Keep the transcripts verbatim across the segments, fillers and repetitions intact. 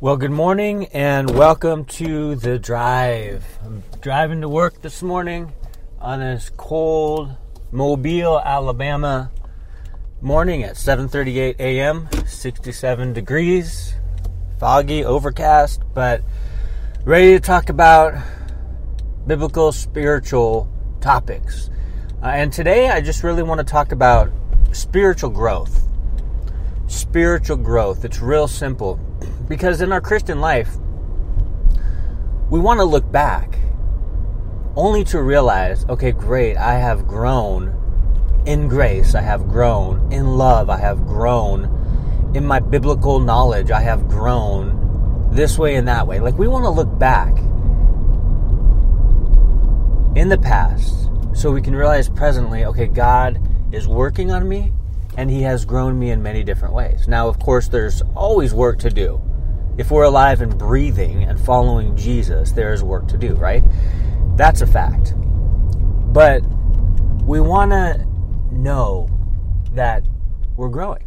Well, good morning and welcome to The Drive. I'm driving to work this morning on this cold Mobile, Alabama morning at seven thirty-eight a.m., sixty-seven degrees, foggy, overcast, but ready to talk about biblical, spiritual topics. Uh, and today I just really want to talk about spiritual growth. Spiritual growth. It's real simple. Because in our Christian life, we want to look back only to realize, okay, great, I have grown in grace, I have grown in love, I have grown in my biblical knowledge, I have grown this way and that way. Like, we want to look back in the past so we can realize presently, okay, God is working on me and He has grown me in many different ways. Now, of course, there's always work to do. If we're alive and breathing and following Jesus, there is work to do, right? That's a fact. But we want to know that we're growing.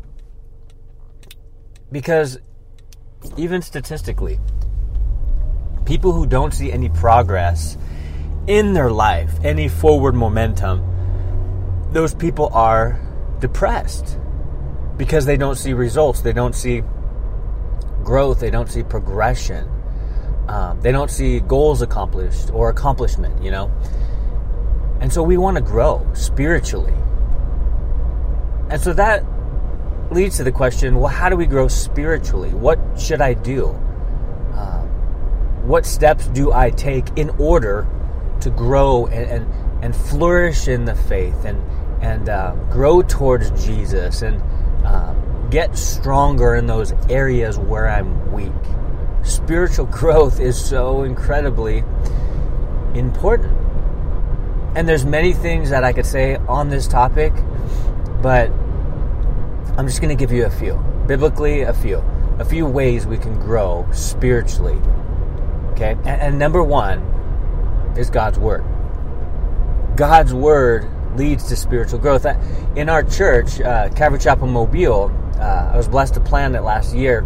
Because even statistically, people who don't see any progress in their life, any forward momentum, those people are depressed because they don't see results. They don't see growth. They don't see progression. Um, they don't see goals accomplished or accomplishment, you know. And so we want to grow spiritually. And so that leads to the question, well, how do we grow spiritually? What should I do? Um, what steps do I take in order to grow and, and, and flourish in the faith and, and uh, grow towards Jesus and uh, get stronger in those areas where I'm weak? Spiritual growth is so incredibly important. And there's many things that I could say on this topic, but I'm just going to give you a few. Biblically, a few. A few ways we can grow spiritually. Okay? And, and number one is God's Word. God's Word leads to spiritual growth. In our church, uh, Calvary Chapel Mobile, uh, I was blessed to plan it last year.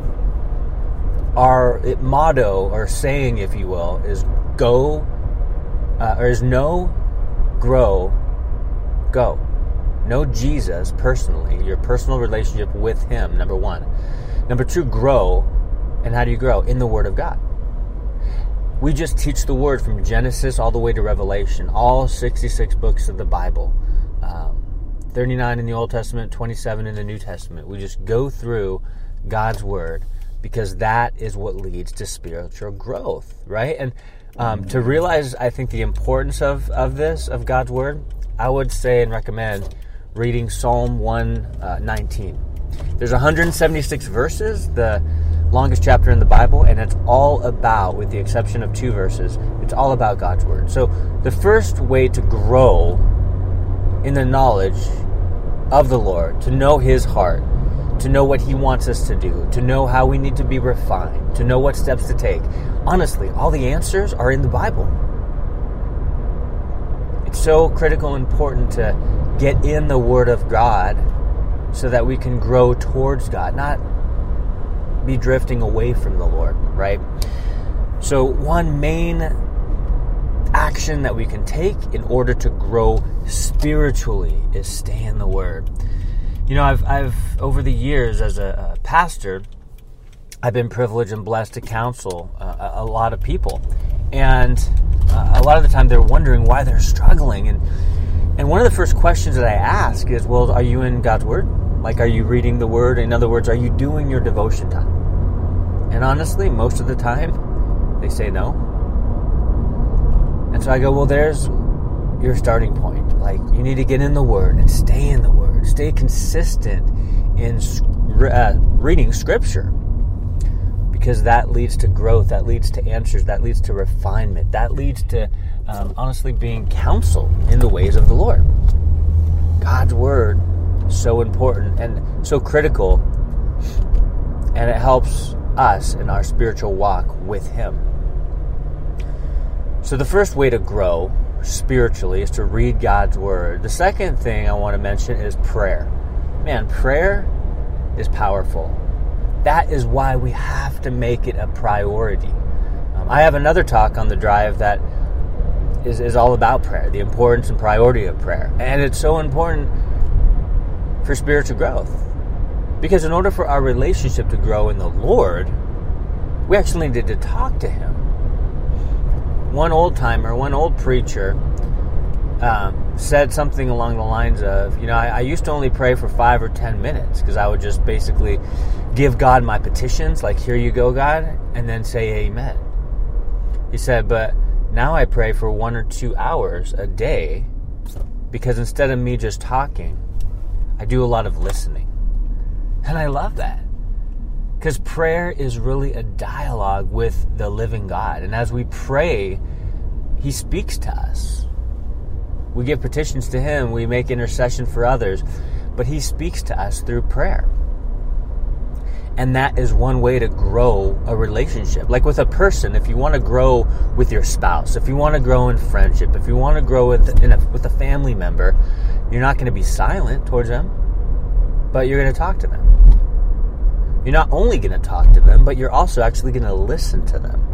Our motto, or saying, if you will, is go, uh, or is know, grow, go. Know Jesus personally, your personal relationship with Him, number one. Number two, grow. And how do you grow? In the Word of God. We just teach the Word from Genesis all the way to Revelation, all sixty-six books of the Bible, um, thirty-nine in the Old Testament, twenty-seven in the New Testament. We just go through God's Word because that is what leads to spiritual growth, right? And um, to realize, I think, the importance of, of this, of God's Word, I would say and recommend reading Psalm one nineteen. There's one hundred seventy-six verses, the longest chapter in the Bible, and it's all about, with the exception of two verses, it's all about God's Word. So the first way to grow in the knowledge of the Lord, to know His heart, to know what He wants us to do, to know how we need to be refined, to know what steps to take. Honestly, all the answers are in the Bible. It's so critical and important to get in the Word of God so that we can grow towards God, not be drifting away from the Lord, right? So one main action that we can take in order to grow spiritually is stay in the Word. You know, I've, I've over the years as a, a pastor, I've been privileged and blessed to counsel uh, a, a lot of people. And uh, a lot of the time they're wondering why they're struggling. And, and one of the first questions that I ask is, well, are you in God's Word? Like, are you reading the Word? In other words, are you doing your devotion time? And honestly, most of the time, they say no. And so I go, well, there's your starting point. Like, you need to get in the Word and stay in the Word. Stay consistent in uh, reading Scripture. Because that leads to growth, that leads to answers, that leads to refinement, that leads to, um, honestly, being counseled in the ways of the Lord. God's Word so important and so critical, and it helps us in our spiritual walk with Him. So the first way to grow spiritually is to read God's Word. The second thing I want to mention is prayer. Man, prayer is powerful. that is why we have to make it a priority. Um, I have another talk on the drive that is, is all about prayer, the importance and priority of prayer. And it's so important for spiritual growth. Because in order for our relationship to grow in the Lord, we actually need to talk to Him. One old timer, one old preacher um, said something along the lines of, you know, I, I used to only pray for five or ten minutes because I would just basically give God my petitions, like, here you go, God, and then say amen. He said, but now I pray for one or two hours a day because instead of me just talking, I do a lot of listening. And I love that. Because prayer is really a dialogue with the living God. And as we pray, He speaks to us. We give petitions to Him. We make intercession for others. But He speaks to us through prayer. And that is one way to grow a relationship. Like with a person, if you want to grow with your spouse, if you want to grow in friendship, if you want to grow with, in a, with a family member, you're not going to be silent towards them, but you're going to talk to them. You're not only going to talk to them, but you're also actually going to listen to them.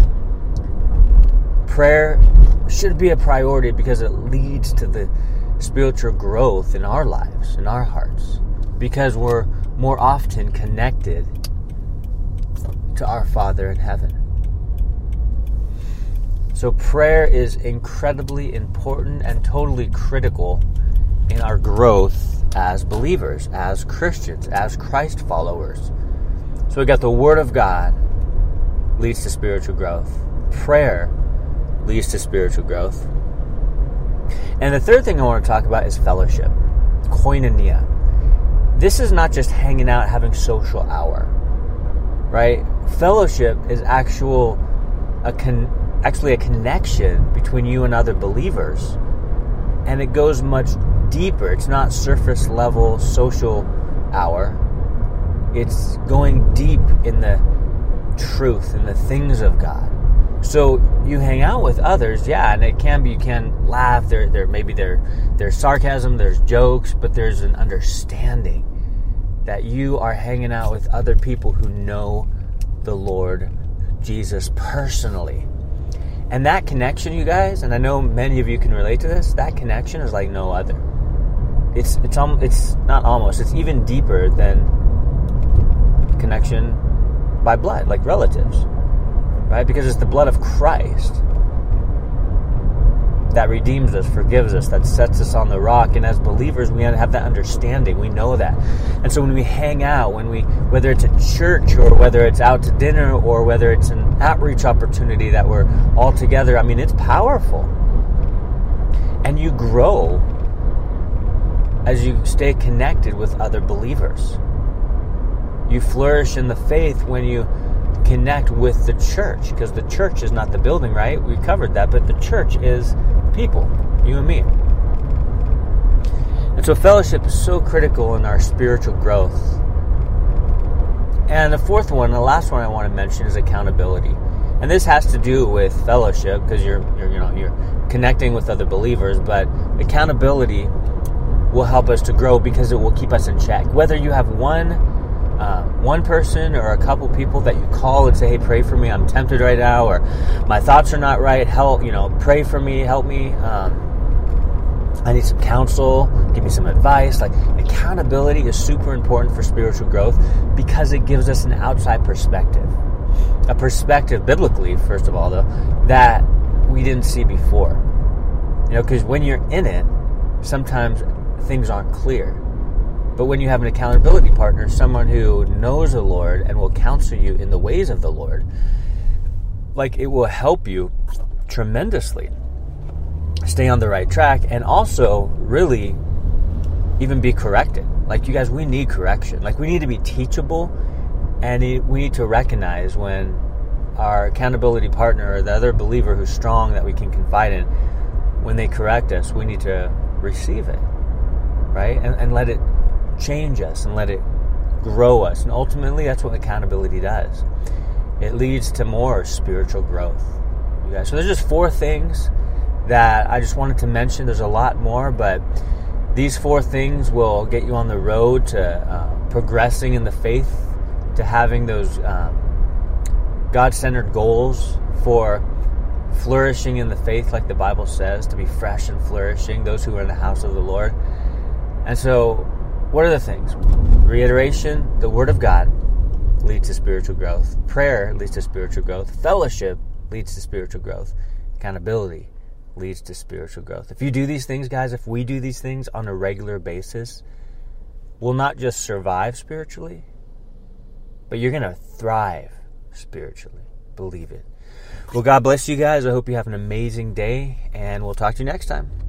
Prayer should be a priority because it leads to the spiritual growth in our lives, in our hearts, because we're more often connected to our Father in heaven. So prayer is incredibly important and totally critical in our growth as believers, as Christians, as Christ followers. So we got the Word of God leads to spiritual growth. Prayer leads to spiritual growth. And the third thing I want to talk about is fellowship, koinonia. This is not just hanging out, having social hour, right? Fellowship is actual, a con, actually a connection between you and other believers. And it goes much deeper. It's not surface level social hour. It's going deep in the truth and the things of God. So you hang out with others, yeah, and it can be, you can laugh, there there maybe there there's sarcasm, there's jokes, but there's an understanding that you are hanging out with other people who know the Lord Jesus personally. And that connection, you guys, and I know many of you can relate to this, that connection is like no other. It's it's um it's not almost, it's even deeper than connection by blood, like relatives, right? Because it's the blood of Christ that redeems us, forgives us, that sets us on the rock. And as believers, we have that understanding. We know that. And so when we hang out, when we, whether it's at church or whether it's out to dinner or whether it's an outreach opportunity that we're all together, I mean, it's powerful. And you grow as you stay connected with other believers. You flourish in the faith when you connect with the church, because the church is not the building, right? We covered that, but the church is people, you and me. And so fellowship is so critical in our spiritual growth. And the fourth one, the last one I want to mention is accountability. And this has to do with fellowship because you're, you're, you know, you're connecting with other believers, but accountability will help us to grow because it will keep us in check. Whether you have one Um, one person or a couple people that you call and say, hey, pray for me, I'm tempted right now, or my thoughts are not right, help, you know, pray for me, help me, um, I need some counsel, give me some advice. Like, accountability is super important for spiritual growth because it gives us an outside perspective, a perspective biblically, first of all, though, that we didn't see before, you know, because when you're in it, sometimes things aren't clear. But when you have an accountability partner, someone who knows the Lord and will counsel you in the ways of the Lord, like, it will help you tremendously stay on the right track and also really even be corrected. Like, you guys, we need correction. Like, we need to be teachable, and we need to recognize when our accountability partner or the other believer who's strong that we can confide in, when they correct us, we need to receive it, right? And, and let it change us and let it grow us. And ultimately, that's what accountability does. It leads to more spiritual growth, you guys. So there's just four things that I just wanted to mention. There's a lot more, but these four things will get you on the road to uh, progressing in the faith to having those um, God-centered goals for flourishing in the faith, like the Bible says, to be fresh and flourishing, those who are in the house of the Lord. And so, what are the things? Reiteration, the Word of God leads to spiritual growth. Prayer leads to spiritual growth. Fellowship leads to spiritual growth. Accountability leads to spiritual growth. If you do these things, guys, if we do these things on a regular basis, we'll not just survive spiritually, but you're going to thrive spiritually. Believe it. Well, God bless you guys. I hope you have an amazing day, and we'll talk to you next time.